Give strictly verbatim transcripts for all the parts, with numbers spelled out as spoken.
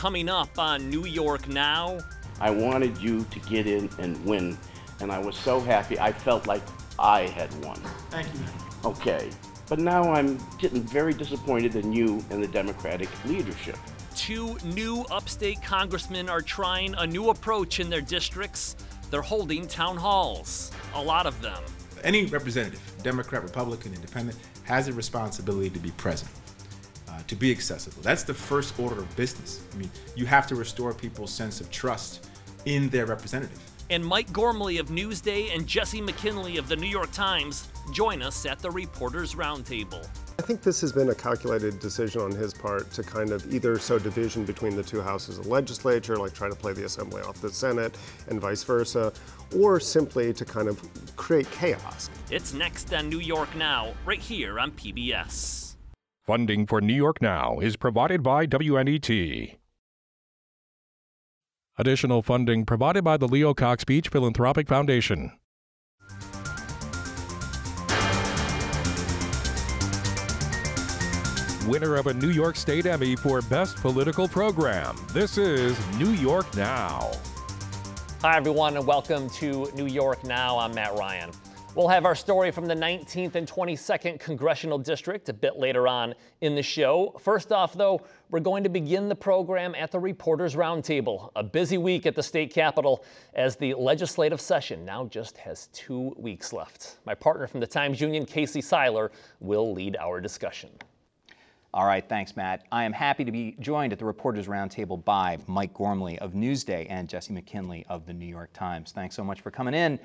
coming up on New York Now. I wanted you to get in and win, and I was so happy. I felt like I had won. Thank you. Okay, but now I'm getting very disappointed in you and the Democratic leadership. Two new upstate congressmen are trying a new approach in their districts. They're holding town halls, a lot of them. Any representative, Democrat, Republican, Independent, has a responsibility to be present, uh, to be accessible. That's the first order of business. I mean, you have to restore people's sense of trust in their representative. And Mike Gormley of Newsday and Jesse McKinley of the New York Times join us at the Reporters Roundtable. I think this has been a calculated decision on his part to kind of either sow division between the two houses of the legislature, like try to play the Assembly off the Senate and vice versa, or simply to kind of create chaos. It's next on New York Now, right here on P B S. Funding for New York Now is provided by W N E T. Additional funding provided by the Leo Cox Beach Philanthropic Foundation. Winner of a New York State Emmy for Best Political Program. This is New York Now. Hi, everyone, and welcome to New York Now. I'm Matt Ryan. We'll have our story from the nineteenth and twenty-second Congressional District a bit later on in the show. First off, though, we're going to begin the program at the Reporters Roundtable. A busy week at the state capitol as the legislative session now just has two weeks left. My partner from the Times Union, Casey Seiler, will lead our discussion. All right, thanks, Matt. I am happy to be joined at the Reporters Roundtable by Mike Gormley of Newsday and Jesse McKinley of the New York Times. Thanks so much for coming in.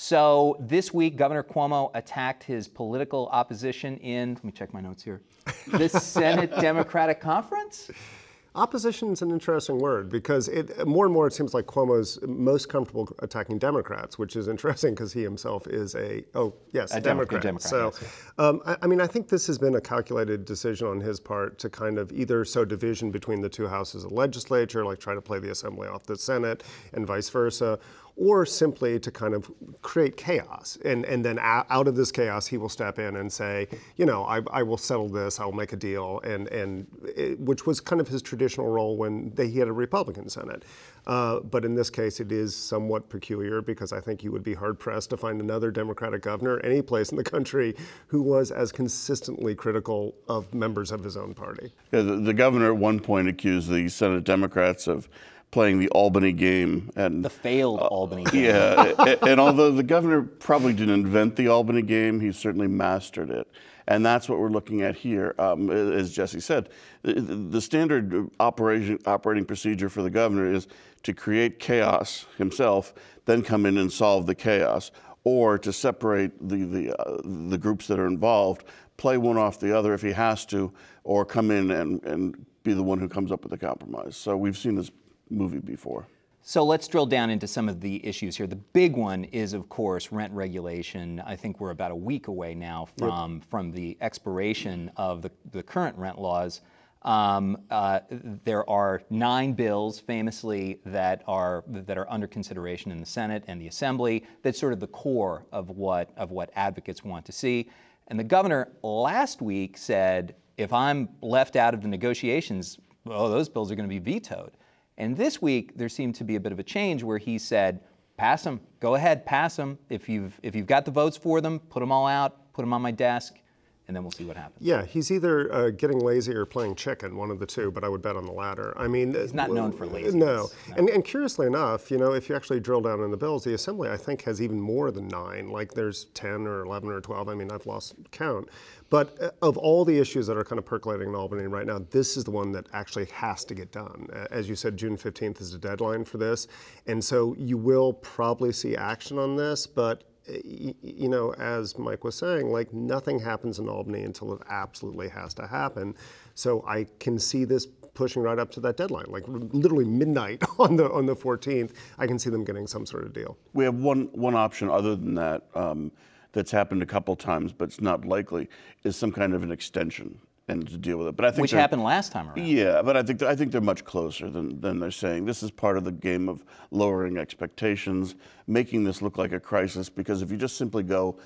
So this week, Governor Cuomo attacked his political opposition in, let me check my notes here, the Senate Democratic Conference? Opposition is an interesting word because it more and more it seems like Cuomo's most comfortable attacking Democrats, which is interesting because he himself is a, oh, yes, a Democrat. Democrat. So, yes, um, I, I mean, I think this has been a calculated decision on his part to kind of either sow division between the two houses of the legislature, like try to play the Assembly off the Senate and vice versa, or simply to kind of create chaos. And, and then out of this chaos, he will step in and say, you know, I, I will settle this, I will make a deal, and, and it, which was kind of his traditional role when they, he had a Republican Senate. Uh, but in this case, it is somewhat peculiar because I think you would be hard-pressed to find another Democratic governor any place in the country who was as consistently critical of members of his own party. Yeah, the, the governor at one point accused the Senate Democrats of playing the Albany game. And the failed uh, Albany game. Yeah, and, and although the governor probably didn't invent the Albany game, he certainly mastered it. And that's what we're looking at here. Um, as Jesse said, the, the standard operation, operating procedure for the governor is to create chaos himself, then come in and solve the chaos, or to separate the, the, uh, the groups that are involved, play one off the other if he has to, or come in and, and be the one who comes up with a compromise. So we've seen this movie before. So let's drill down into some of the issues here. The big one is, of course, rent regulation. I think we're about a week away now from, yep. from the expiration of the, the current rent laws. Um, uh, there are nine bills, famously, that are that are under consideration in the Senate and the Assembly. That's sort of the core of what of what advocates want to see. And the governor last week said, if I'm left out of the negotiations, oh, those bills are going to be vetoed. And this week, there seemed to be a bit of a change where he said, pass them, go ahead, pass them. If you've, if you've got the votes for them, put them all out, put them on my desk, and then we'll see what happens. Yeah, he's either uh, getting lazy or playing chicken, one of the two, but I would bet on the latter. I mean, he's not known for laziness. No, no. And, and curiously enough, you know, if you actually drill down in the bills, the Assembly, I think, has even more than nine. Like there's ten or eleven or twelve. I mean, I've lost count. But of all the issues that are kind of percolating in Albany right now, this is the one that actually has to get done. As you said, June fifteenth is the deadline for this. And so you will probably see action on this, but you know, as Mike was saying, like nothing happens in Albany until it absolutely has to happen. So I can see this pushing right up to that deadline, like literally midnight on the on the fourteenth. I can see them getting some sort of deal. We have one one option other than that um, that's happened a couple times, but it's not likely, is some kind of an extension and to deal with it. But I think which happened last time around. Yeah, but I think I think they're much closer than than they're saying. This is part of the game of lowering expectations, making this look like a crisis. Because if you just simply go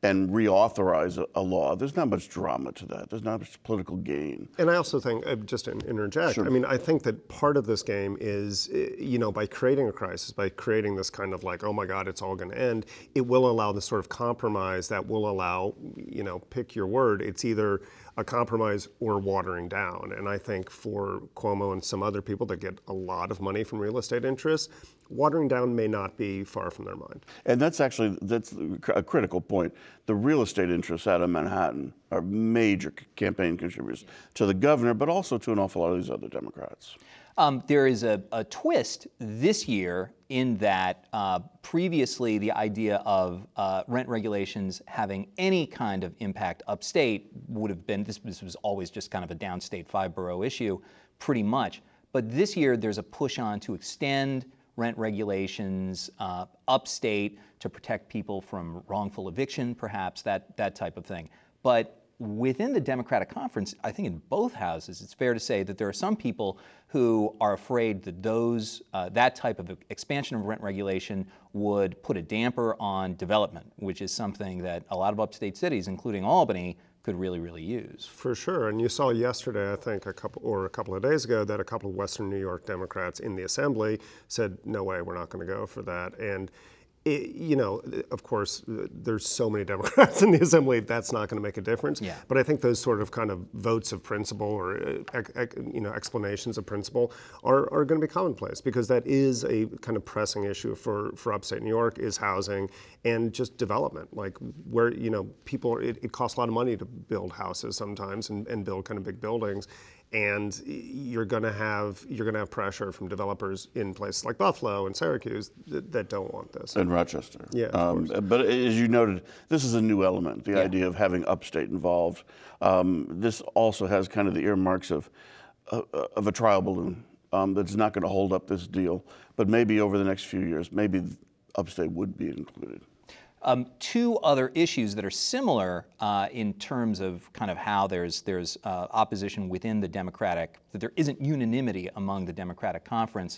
and reauthorize a, a law. There's not much drama to that. There's not much political gain. And I also think, uh, just to interject, Sure. I mean, I think that part of this game is, uh, you know, by creating a crisis, by creating this kind of like, oh my God, it's all going to end, it will allow this sort of compromise that will allow, you know, pick your word, it's either a compromise or watering down. And I think for Cuomo and some other people that get a lot of money from real estate interests, watering down may not be far from their mind. And that's actually, that's a critical point. The real estate interests out of Manhattan are major c- campaign contributors to the governor, but also to an awful lot of these other Democrats. Um, there is a, a twist this year in that uh, previously the idea of uh, rent regulations having any kind of impact upstate would have been, this, this was always just kind of a downstate five borough issue, pretty much. But this year there's a push on to extend rent regulations uh, upstate to protect people from wrongful eviction, perhaps, that, that type of thing. But within the Democratic conference, I think in both houses, it's fair to say that there are some people who are afraid that those uh, that type of expansion of rent regulation would put a damper on development, which is something that a lot of upstate cities, including Albany, could really, really use. For sure, and you saw yesterday, I think, a couple or a couple of days ago, that a couple of Western New York Democrats in the Assembly said, "No way, we're not going to go for that." And It, you know, of course, there's so many Democrats in the Assembly, that's not going to make a difference. Yeah. But I think those sort of kind of votes of principle or, uh, you know, explanations of principle are, are going to be commonplace, because that is a kind of pressing issue for, for upstate New York, is housing and just development. Like where, you know, people, it, it costs a lot of money to build houses sometimes and, and build kind of big buildings. And you're going to have you're going to have pressure from developers in places like Buffalo and Syracuse that, that don't want this. And Rochester. Yeah, of um, course. But as you noted, this is a new element, the Yeah. idea of having upstate involved. Um, this also has kind of the earmarks of, uh, of a trial balloon um, that's not going to hold up this deal. But maybe over the next few years, maybe upstate would be included. Um, two other issues that are similar uh, in terms of kind of how there's there's uh, opposition within the Democratic, that there isn't unanimity among the Democratic conference,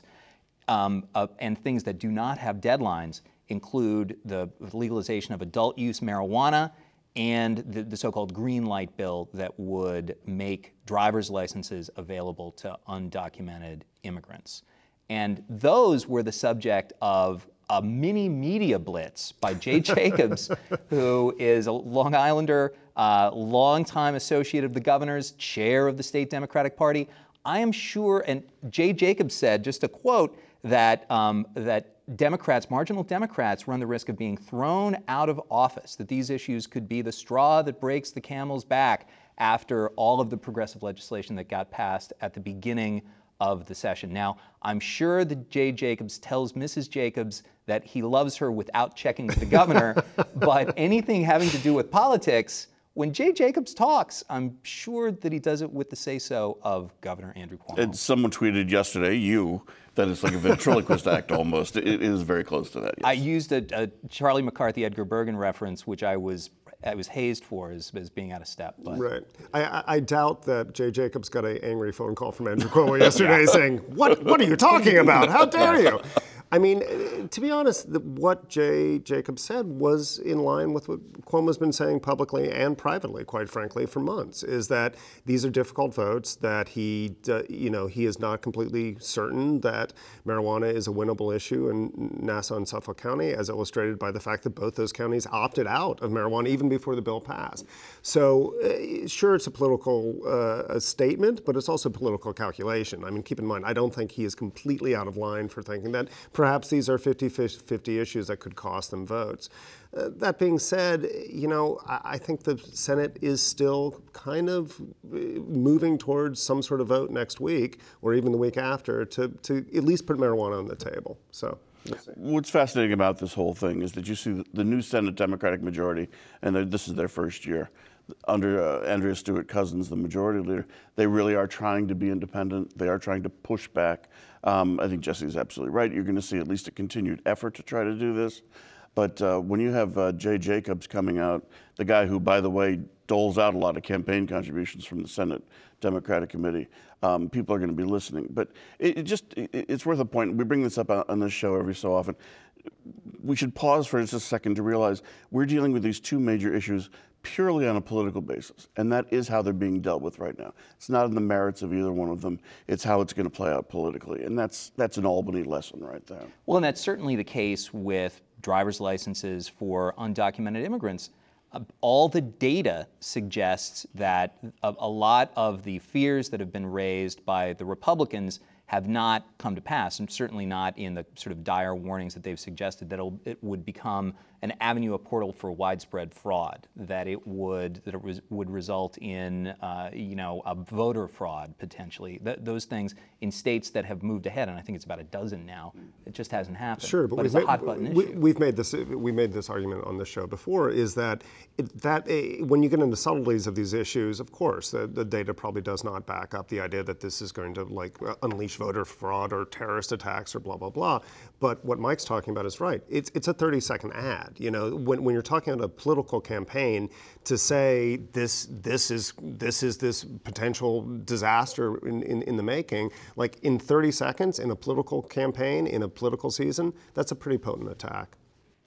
um, uh, and things that do not have deadlines include the legalization of adult use marijuana and the, the so-called green light bill that would make driver's licenses available to undocumented immigrants. And those were the subject of a mini media blitz by Jay Jacobs, who is a Long Islander, uh, longtime associate of the governor's, chair of the state Democratic Party. I am sure, and Jay Jacobs said, just a quote, that um, that Democrats, marginal Democrats, run the risk of being thrown out of office, that these issues could be the straw that breaks the camel's back after all of the progressive legislation that got passed at the beginning of the session. Now, I'm sure that Jay Jacobs tells Missus Jacobs that he loves her without checking with the governor, but anything having to do with politics, when Jay Jacobs talks, I'm sure that he does it with the say-so of Governor Andrew Cuomo. And someone tweeted yesterday, you, that it's like a ventriloquist act almost. It is very close to that, yes. I used a, a Charlie McCarthy, Edgar Bergen reference, which I was I was hazed for as, as being out of step. But. Right. I, I, I doubt that Jay Jacobs got an angry phone call from Andrew Cuomo yesterday yeah. saying, what, what are you talking about? How dare you? I mean, to be honest, the, what Jay Jacobs said was in line with what Cuomo's been saying publicly and privately, quite frankly, for months, is that these are difficult votes, that he, uh, you know, he is not completely certain that marijuana is a winnable issue in Nassau and Suffolk County, as illustrated by the fact that both those counties opted out of marijuana even before the bill passed. So, uh, sure, it's a political uh, a statement, but it's also political calculation. I mean, keep in mind, I don't think he is completely out of line for thinking that perhaps these are fifty fifty issues that could cost them votes. Uh, that being said, you know, I, I think the Senate is still kind of moving towards some sort of vote next week or even the week after to, to at least put marijuana on the table. So. What's fascinating about this whole thing is that you see the new Senate Democratic majority, and this is their first year, under uh, Andrea Stewart-Cousins, the majority leader. They really are trying to be independent. They are trying to push back. Um, I think Jesse's absolutely right. You're going to see at least a continued effort to try to do this. But uh, when you have uh, Jay Jacobs coming out, the guy who, by the way, doles out a lot of campaign contributions from the Senate Democratic Committee, um, people are going to be listening. But it, it just, it, it's worth a point. We bring this up on this show every so often. we should pause for just a second to realize we're dealing with these two major issues purely on a political basis, and that is how they're being dealt with right now. It's not in the merits of either one of them, it's how it's going to play out politically, and that's that's an Albany lesson right there. Well, and that's certainly the case with driver's licenses for undocumented immigrants. Uh, all the data suggests that a, a lot of the fears that have been raised by the Republicans have not come to pass, and certainly not in the sort of dire warnings that they've suggested that it'll, it would become an avenue, a portal for widespread fraud, that it would that it was, would result in uh, you know a voter fraud potentially. Th- those things in states that have moved ahead, and I think it's about a dozen now. It just hasn't happened. Sure, but, but we've it's a made, hot button we, issue. We've made this we made this argument on the show before. Is that it, that uh, when you get into subtleties of these issues, of course, the, the data probably does not back up the idea that this is going to like unleash voter fraud or terrorist attacks or blah blah blah. But what Mike's talking about is right. It's it's a thirty second ad. You know, when when you're talking about a political campaign, to say this this is this is this potential disaster in, in, in the making, like in thirty seconds in a political campaign, in a political season, that's a pretty potent attack.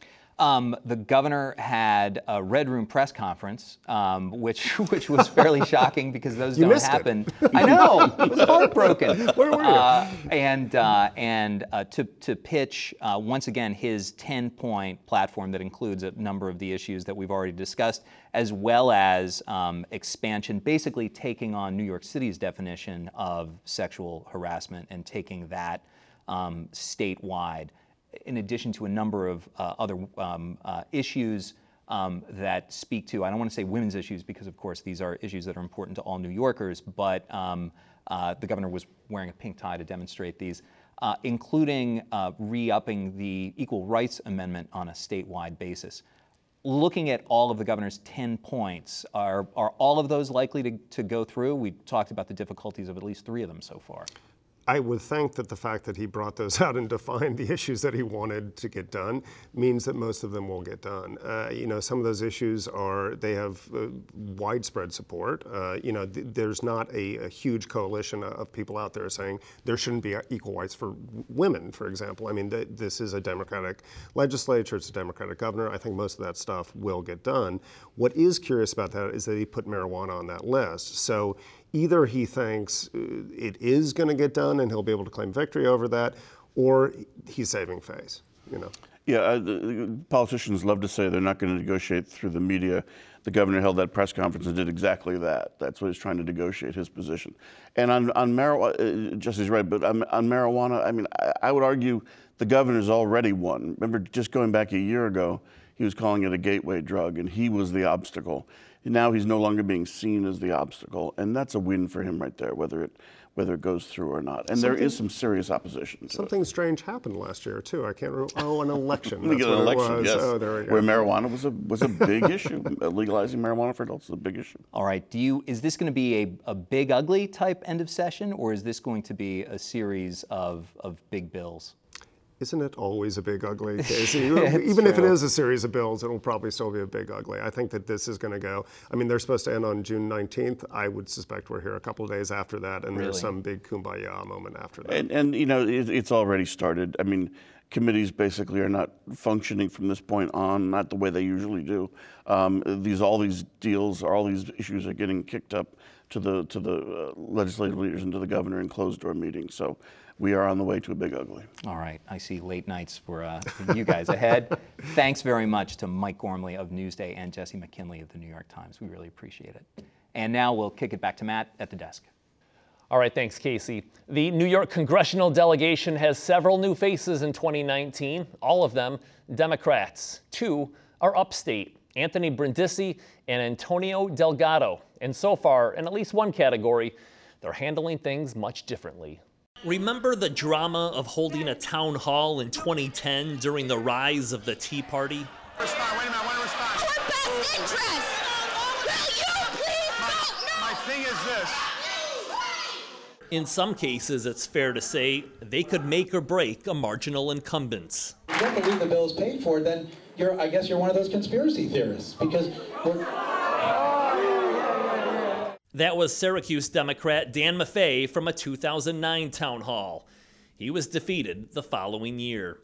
Um, the governor had a Red Room press conference, um, which which was fairly shocking because those You don't missed it. happen. I know, I was heartbroken. Where were you? Uh, and uh, and uh, to to pitch uh, once again his ten point platform that includes a number of the issues that we've already discussed, as well as um, expansion, basically taking on New York City's definition of sexual harassment and taking that um, statewide, in addition to a number of uh, other um, uh, issues um, that speak to, I don't want to say women's issues because of course these are issues that are important to all New Yorkers, but um, uh, the governor was wearing a pink tie to demonstrate these, uh, including uh, re-upping the Equal Rights Amendment on a statewide basis. Looking at all of the governor's ten points, are, are all of those likely to, to go through? We talked about the difficulties of at least three of them so far. I would think that the fact that he brought those out and defined the issues that he wanted to get done means that most of them will get done. Uh, you know, some of those issues are, they have uh, widespread support. Uh, you know, th- there's not a, a huge coalition of people out there saying there shouldn't be equal rights for women, for example. I mean, th- this is a Democratic legislature, it's a Democratic governor. I think most of that stuff will get done. What is curious about that is that he put marijuana on that list. So either he thinks it is going to get done and he'll be able to claim victory over that, or he's saving face, you know. Yeah, uh, the politicians love to say they're not going to negotiate through the media. The governor held that press conference and did exactly that. That's what he's trying to negotiate his position. And on, on marijuana, uh, Jesse's right, but on, on marijuana, I mean, I, I would argue the governor's already won. Remember, just going back a year ago, he was calling it a gateway drug, and he was the obstacle. Now he's no longer being seen as the obstacle, and that's a win for him right there, whether it whether it goes through or not. And Something, there is some serious opposition to Something it. strange happened last year too. I can't remember. Oh, an election. We That's get an what it election, was. yes, Oh, there we go. where marijuana was a was a big issue. Legalizing marijuana for adults is a big issue. All right, do you, is this going to be a, a big ugly type end of session, or is this going to be a series of, of big bills? Isn't it always a big ugly, Casey? Even if it is a series of bills, it'll probably still be a big ugly. I think that this is going to go. I mean, they're supposed to end on June nineteenth. I would suspect we're here a couple of days after that, and Really? there's some big kumbaya moment after that. And, and you know, it, it's already started. I mean, committees basically are not functioning from this point on, not the way they usually do. Um, these all these deals, all these issues are getting kicked up to the to the uh, legislative leaders and to the governor in closed door meetings. So we are on the way to a big ugly. All right, I see late nights for, uh, for you guys ahead. Thanks very much to Mike Gormley of Newsday and Jesse McKinley of the New York Times. We really appreciate it. And now we'll kick it back to Matt at the desk. All right, thanks, Casey. The New York congressional delegation has several new faces in twenty nineteen, all of them Democrats. Two are upstate, Anthony Brindisi and Antonio Delgado. And so far, in at least one category, they're handling things much differently. Remember the drama of holding a town hall in twenty ten during the rise of the Tea Party? Respond, wait a minute, one response. Our best interest! Will you please vote no? My thing is this. In some cases, it's fair to say they could make or break a marginal incumbent. If you don't believe the bill is paid for, then you're, I guess you're one of those conspiracy theorists, because we're... That was Syracuse Democrat Dan Maffei from a two thousand nine town hall. He was defeated the following year.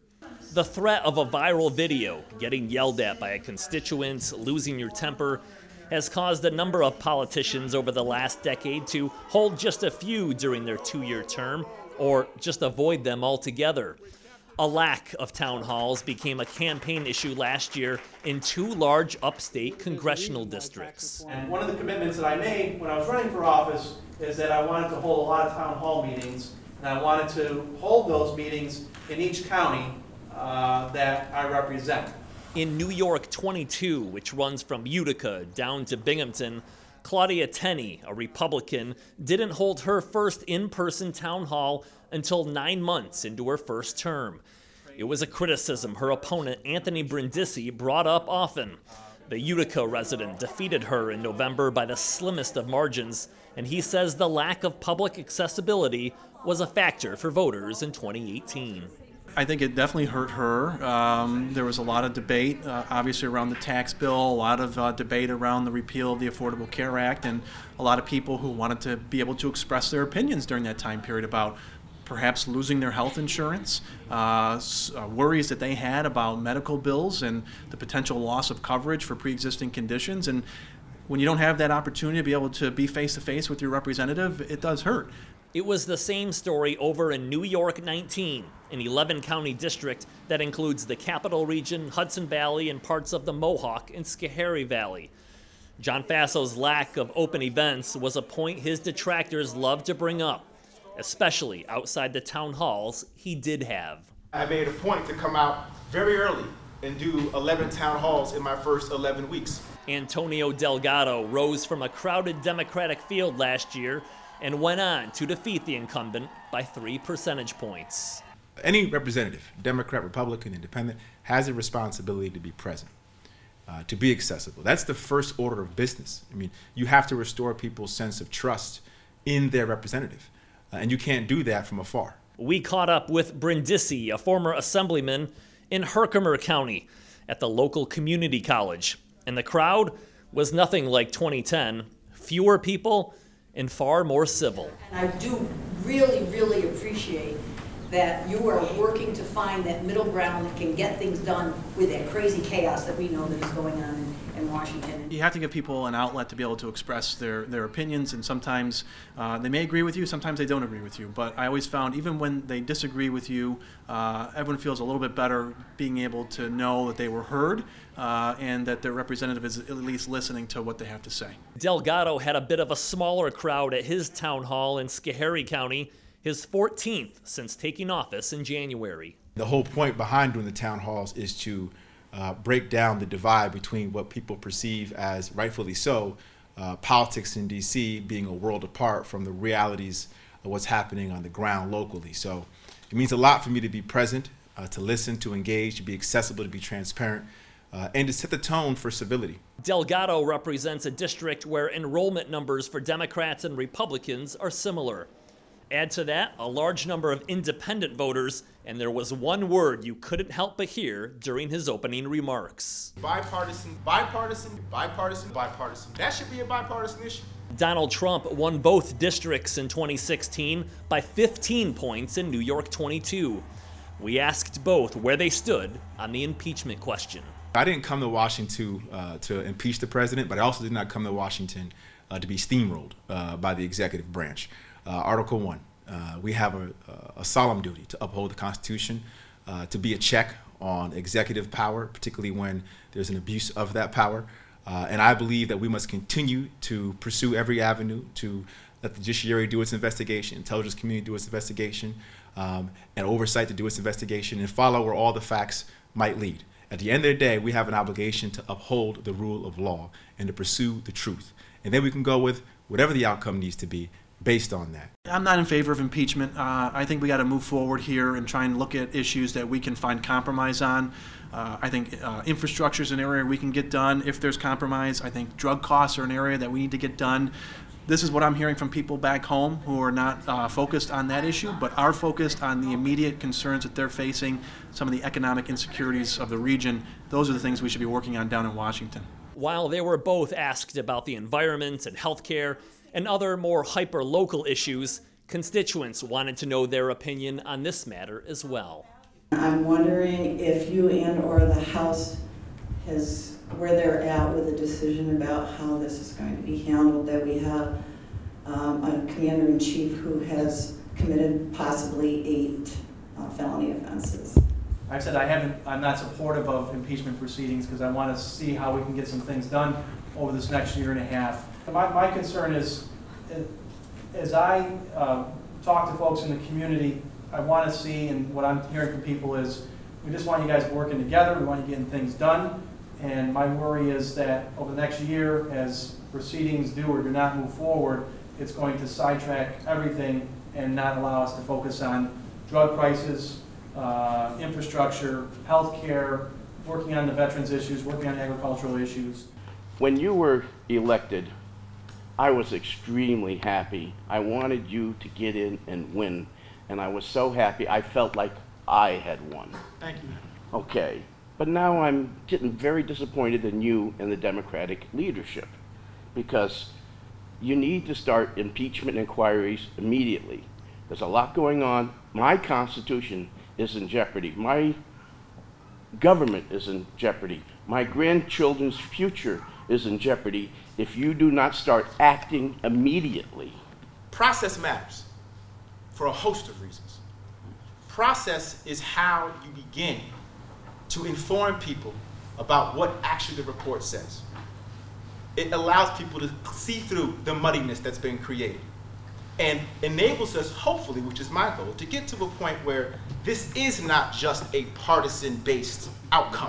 The threat of a viral video, getting yelled at by a constituent, losing your temper, has caused a number of politicians over the last decade to hold just a few during their two-year term, or just avoid them altogether. A lack of town halls became a campaign issue last year in two large upstate congressional districts. And one of the commitments that I made when I was running for office is that I wanted to hold a lot of town hall meetings, and I wanted to hold those meetings in each county uh, that I represent. In New York twenty-two, which runs from Utica down to Binghamton, Claudia Tenney, a Republican, didn't hold her first in-person town hall until nine months into her first term. It was a criticism her opponent, Anthony Brindisi, brought up often. The Utica resident defeated her in November by the slimmest of margins, and he says the lack of public accessibility was a factor for voters in twenty eighteen. I think it definitely hurt her. Um, there was a lot of debate, uh, obviously, around the tax bill, a lot of uh, debate around the repeal of the Affordable Care Act, and a lot of people who wanted to be able to express their opinions during that time period about perhaps losing their health insurance, uh, uh, worries that they had about medical bills and the potential loss of coverage for pre-existing conditions. And when you don't have that opportunity to be able to be face-to-face with your representative, it does hurt. It was the same story over in New York nineteen, an eleven county district that includes the Capital Region, Hudson Valley, and parts of the Mohawk and Schoharie Valley. John Fasso's lack of open events was a point his detractors loved to bring up, especially outside the town halls he did have. I made a point to come out very early and do eleven town halls in my first eleven weeks. Antonio Delgado rose from a crowded Democratic field last year and went on to defeat the incumbent by three percentage points. Any representative, Democrat, Republican, Independent, has a responsibility to be present, uh, to be accessible. That's the first order of business. I mean, you have to restore people's sense of trust in their representative, uh, and you can't do that from afar. We caught up with Brindisi, a former assemblyman in Herkimer County, at the local community college, and the crowd was nothing like twenty ten. Fewer people and far more civil. And I do really, really appreciate that you are working to find that middle ground that can get things done with that crazy chaos that we know that is going on in, in Washington. You have to give people an outlet to be able to express their, their opinions, and sometimes uh, they may agree with you, sometimes they don't agree with you. But I always found even when they disagree with you, uh, everyone feels a little bit better being able to know that they were heard uh, and that their representative is at least listening to what they have to say. Delgado had a bit of a smaller crowd at his town hall in Schoharie County, his fourteenth since taking office in January. The whole point behind doing the town halls is to uh, break down the divide between what people perceive as, rightfully so, uh, politics in D C being a world apart from the realities of what's happening on the ground locally. So it means a lot for me to be present, uh, to listen, to engage, to be accessible, to be transparent, uh, and to set the tone for civility. Delgado represents a district where enrollment numbers for Democrats and Republicans are similar. Add to that a large number of independent voters, and there was one word you couldn't help but hear during his opening remarks. Bipartisan, bipartisan, bipartisan, bipartisan. That should be a bipartisan issue. Donald Trump won both districts in twenty sixteen by fifteen points in New York twenty-two. We asked both where they stood on the impeachment question. I didn't come to Washington uh, to impeach the president, but I also did not come to Washington uh, to be steamrolled uh, by the executive branch. Uh, Article one, uh, we have a, a solemn duty to uphold the Constitution, uh, to be a check on executive power, particularly when there's an abuse of that power. Uh, and I believe that we must continue to pursue every avenue to let the judiciary do its investigation, intelligence community do its investigation, um, and oversight to do its investigation, and follow where all the facts might lead. At the end of the day, we have an obligation to uphold the rule of law and to pursue the truth. And then we can go with whatever the outcome needs to be based on that. I'm not in favor of impeachment. Uh, I think we got to move forward here and try and look at issues that we can find compromise on. Uh, I think uh, infrastructure is an area we can get done if there's compromise. I think drug costs are an area that we need to get done. This is what I'm hearing from people back home who are not uh, focused on that issue, but are focused on the immediate concerns that they're facing, some of the economic insecurities of the region. Those are the things we should be working on down in Washington. While they were both asked about the environment and healthcare and other more hyper-local issues, constituents wanted to know their opinion on this matter as well. I'm wondering if you and or the House has, where they're at with a decision about how this is going to be handled, that we have um, a commander-in-chief who has committed possibly eight uh, felony offenses. I've said I haven't, I'm not supportive of impeachment proceedings because I want to see how we can get some things done over this next year and a half. My, my concern is, as I uh, talk to folks in the community, I want to see, and what I'm hearing from people is, we just want you guys working together, we want you getting things done, and my worry is that over the next year, as proceedings do or do not move forward, it's going to sidetrack everything and not allow us to focus on drug prices, uh, infrastructure, health care, working on the veterans issues, working on agricultural issues. When you were elected, I was extremely happy. I wanted you to get in and win, and I was so happy. I felt like I had won. Thank you. Okay, but now I'm getting very disappointed in you and the Democratic leadership, because you need to start impeachment inquiries immediately. There's a lot going on. My Constitution is in jeopardy. My government is in jeopardy. My grandchildren's future is in jeopardy if you do not start acting immediately. Process matters for a host of reasons. Process is how you begin to inform people about what actually the report says. It allows people to see through the muddiness that's been created and enables us, hopefully, which is my goal, to get to a point where this is not just a partisan-based outcome.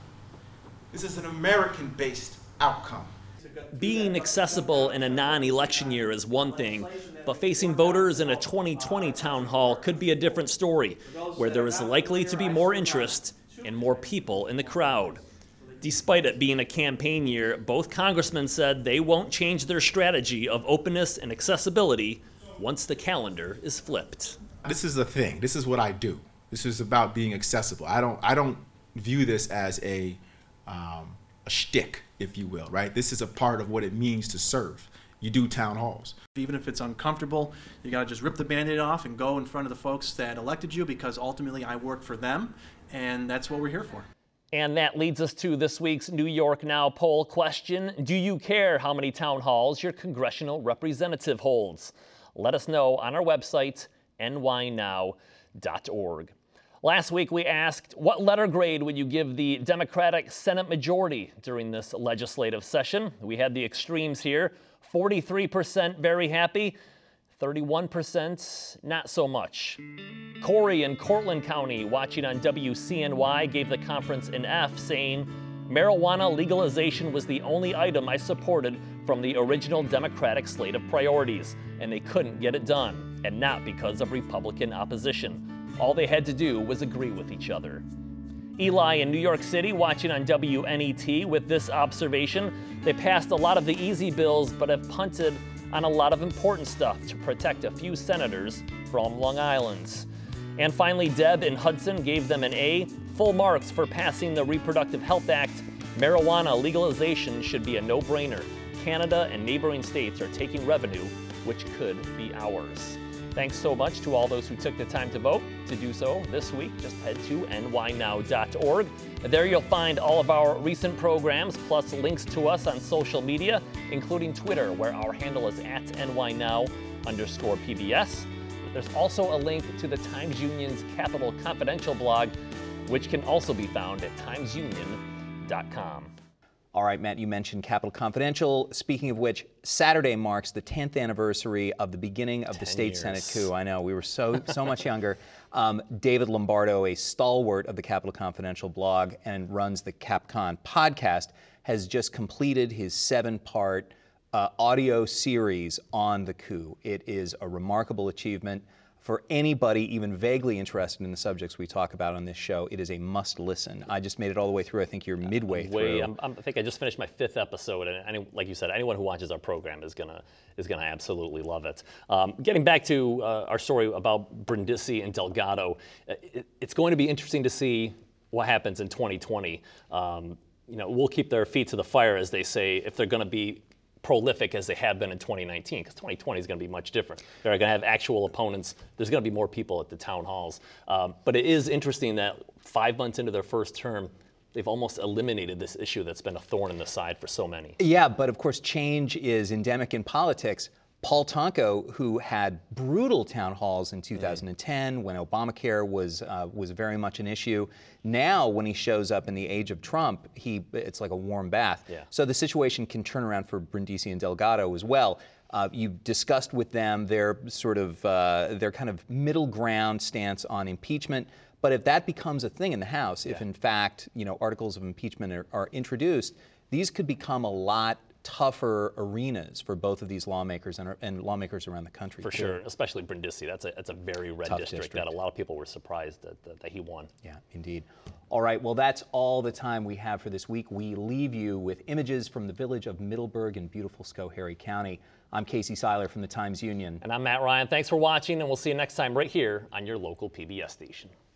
This is an American-based outcome. Being accessible in a non-election year is one thing, but facing voters in a twenty twenty town hall could be a different story, where there is likely to be more interest and more people in the crowd. Despite it being a campaign year, both congressmen said they won't change their strategy of openness and accessibility once the calendar is flipped. This is the thing. This is what I do. This is about being accessible. I don't I don't view this as a um, a shtick, if you will, right? This is a part of what it means to serve. You do town halls. Even if it's uncomfortable, you got to just rip the Band-Aid off and go in front of the folks that elected you, because ultimately I work for them, and that's what we're here for. And that leads us to this week's New York Now poll question. Do you care how many town halls your congressional representative holds? Let us know on our website, N Y now dot org. Last week we asked, what letter grade would you give the Democratic Senate majority during this legislative session? We had the extremes here. forty-three percent very happy, thirty-one percent not so much. Corey in Cortland County, watching on W C N Y, gave the conference an F, saying, marijuana legalization was the only item I supported from the original Democratic slate of priorities, and they couldn't get it done, and not because of Republican opposition. All they had to do was agree with each other. Eli in New York City, watching on W N E T, with this observation, they passed a lot of the easy bills, but have punted on a lot of important stuff to protect a few senators from Long Island. And finally, Deb in Hudson gave them an A, full marks for passing the Reproductive Health Act. Marijuana legalization should be a no-brainer. Canada and neighboring states are taking revenue, which could be ours. Thanks so much to all those who took the time to vote. To do so this week, just head to N Y now dot org. There you'll find all of our recent programs, plus links to us on social media, including Twitter, where our handle is at N Y now underscore P B S. There's also a link to the Times Union's Capitol Confidential blog, which can also be found at times union dot com. All right, Matt, you mentioned Capitol Confidential. Speaking of which, Saturday marks the tenth anniversary of the beginning of the State years. Senate coup. I know, we were so so much younger. Um, David Lombardo, a stalwart of the Capitol Confidential blog and runs the CapCon podcast, has just completed his seven-part uh, audio series on the coup. It is a remarkable achievement. For anybody even vaguely interested in the subjects we talk about on this show, it is a must listen. I just made it all the way through. I think you're midway Way, through. I'm, I'm, I think I just finished my fifth episode, and any, like you said, anyone who watches our program is gonna is gonna absolutely love it. Um, getting back to uh, our story about Brindisi and Delgado, it, it's going to be interesting to see what happens in twenty twenty. Um, you know, we'll keep their feet to the fire, as they say, if they're going to be prolific as they have been in twenty nineteen, because twenty twenty is going to be much different. They're going to have actual opponents. There's going to be more people at the town halls. Um, but it is interesting that five months into their first term, they've almost eliminated this issue that's been a thorn in the side for so many. Yeah, but of course, change is endemic in politics. Paul Tonko, who had brutal town halls in two thousand ten mm. when Obamacare was uh, was very much an issue, now when he shows up in the age of Trump, he it's like a warm bath. Yeah. So the situation can turn around for Brindisi and Delgado as well. Uh, you've discussed with them their sort of uh, their kind of middle ground stance on impeachment. But if that becomes a thing in the House, yeah. if in fact you know articles of impeachment are, are introduced, these could become a lot tougher arenas for both of these lawmakers and, and lawmakers around the country. For too. sure, especially Brindisi. That's a, that's a very red district, district that a lot of people were surprised that, that, that he won. Yeah, indeed. All right, well, that's all the time we have for this week. We leave you with images from the village of Middleburg in beautiful Schoharie County. I'm Casey Seiler from the Times-Union. And I'm Matt Ryan. Thanks for watching, and we'll see you next time right here on your local P B S station.